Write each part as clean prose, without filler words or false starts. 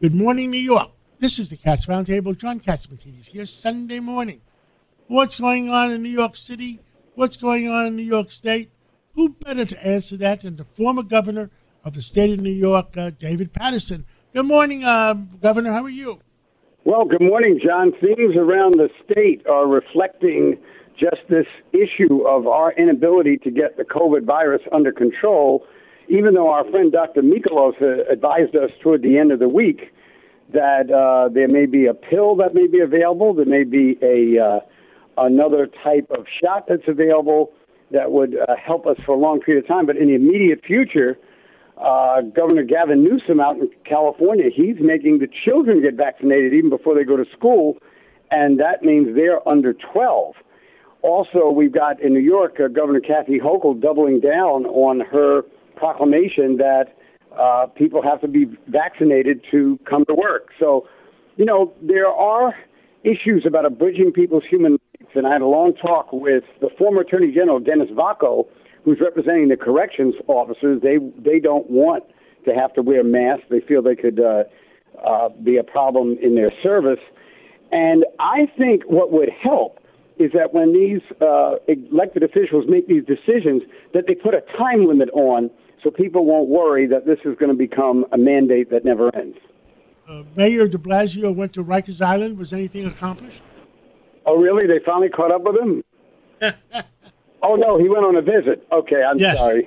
Good morning, New York. This is the Cats Roundtable. John Katzmatidis here Sunday morning. What's going on in New York City? What's going on in New York State? Who better to answer that than the former governor of the state of New York, David Paterson. Good morning, Governor. How are you? Well, good morning, John. Things around the state are reflecting just this issue of our inability to get the COVID virus under control, even though our friend Dr. Mikolos advised us toward the end of the week that there may be a pill that may be available, there may be another type of shot that's available that would help us for a long period of time. But in the immediate future, Governor Gavin Newsom out in California, he's making the children get vaccinated even before they go to school, and that means they're under 12. Also, we've got in New York, Governor Kathy Hochul doubling down on her proclamation that people have to be vaccinated to come to work. So, you know, there are issues about abridging people's human rights, and I had a long talk with the former Attorney General, Dennis Vacco, who's representing the corrections officers. They don't want to have to wear masks. They feel they could be a problem in their service. And I think what would help is that when these elected officials make these decisions, that they put a time limit on so people won't worry that this is going to become a mandate that never ends. Mayor de Blasio went to Rikers Island. Was anything accomplished? Oh, really? They finally caught up with him? Oh, no, he went on a visit. Okay, I'm sorry.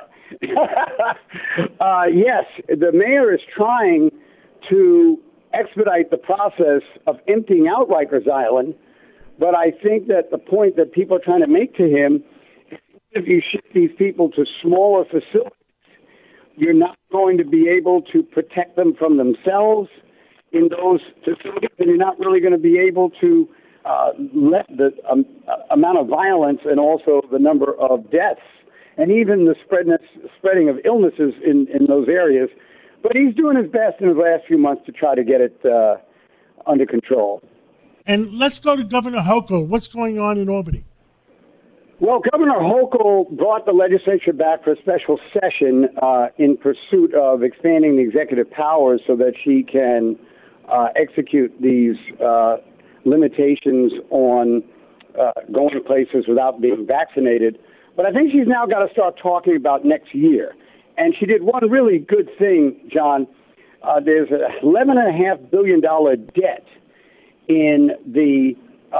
Yes, the mayor is trying to expedite the process of emptying out Rikers Island, but I think that the point that people are trying to make to him, if you shift these people to smaller facilities, you're not going to be able to protect them from themselves in those facilities, and you're not really going to be able to let the amount of violence and also the number of deaths and even the spreading of illnesses in those areas. But he's doing his best in his last few months to try to get it under control. And let's go to Governor Hochul. What's going on in Albany? Well, Governor Hochul brought the legislature back for a special session in pursuit of expanding the executive powers so that she can execute these limitations on going to places without being vaccinated. But I think she's now got to start talking about next year. And she did one really good thing, John. There's an $11.5 billion debt in the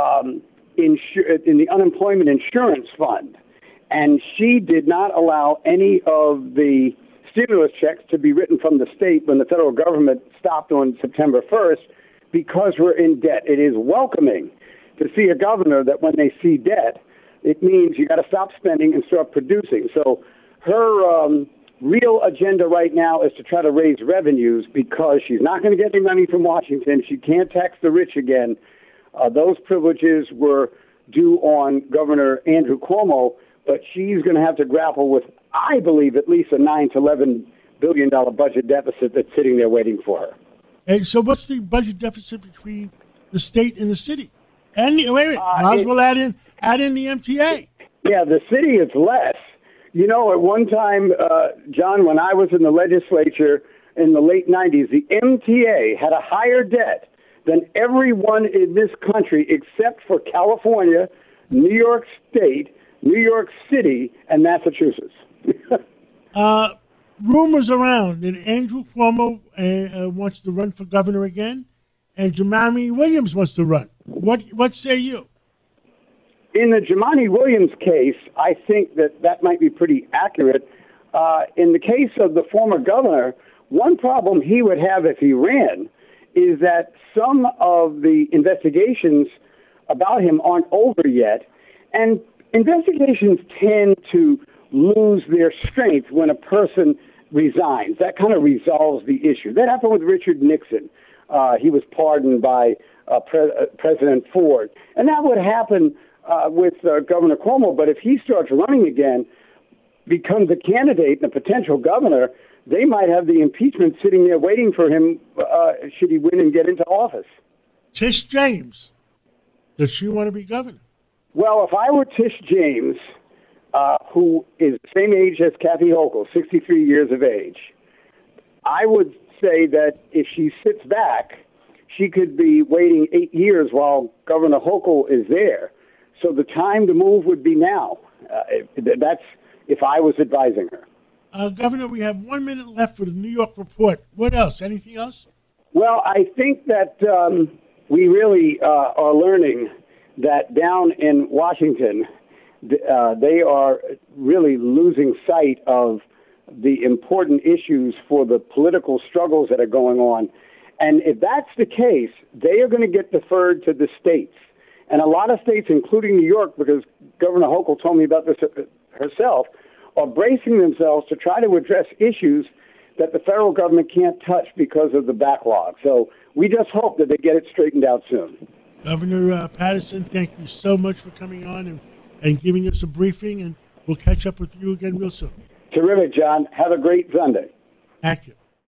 in the unemployment insurance fund, and she did not allow any of the stimulus checks to be written from the state when the federal government stopped on September 1st because we're in debt. It is welcoming to see a governor that when they see debt, it means you got to stop spending and start producing. So her real agenda right now is to try to raise revenues because she's not going to get any money from Washington. She can't tax the rich again. Those privileges were due on Governor Andrew Cuomo, but she's going to have to grapple with, I believe, at least a $9 to $11 billion budget deficit that's sitting there waiting for her. And so what's the budget deficit between the state and the city? And might as well add in the MTA. Yeah, the city is less. You know, at one time, John, when I was in the legislature in the late 90s, the MTA had a higher debt than everyone in this country except for California, New York State, New York City, and Massachusetts. Rumors around that Andrew Cuomo wants to run for governor again, and Jumaane Williams wants to run. What say you? In the Jumaane Williams case, I think that might be pretty accurate. In the case of the former governor, one problem he would have if he ran is that some of the investigations about him aren't over yet, and investigations tend to lose their strength when a person resigns. That kind of resolves the issue. That happened with Richard Nixon. He was pardoned by President Ford. And that would happen with Governor Cuomo, but if he starts running again, becomes a candidate and a potential governor, they might have the impeachment sitting there waiting for him should he win and get into office. Tish James, does she want to be governor? Well, if I were Tish James, who is the same age as Kathy Hochul, 63 years of age, I would say that if she sits back, she could be waiting 8 years while Governor Hochul is there. So the time to move would be now. That's if I was advising her. Governor, we have 1 minute left for the New York report. What else? Anything else? Well, I think that we really are learning that down in Washington, they are really losing sight of the important issues for the political struggles that are going on. And if that's the case, they are going to get deferred to the states. And a lot of states, including New York, because Governor Hochul told me about this herself, are bracing themselves to try to address issues that the federal government can't touch because of the backlog. So we just hope that they get it straightened out soon. Governor Paterson, thank you so much for coming on and giving us a briefing, and we'll catch up with you again real soon. Terrific, John. Have a great Sunday. Thank you.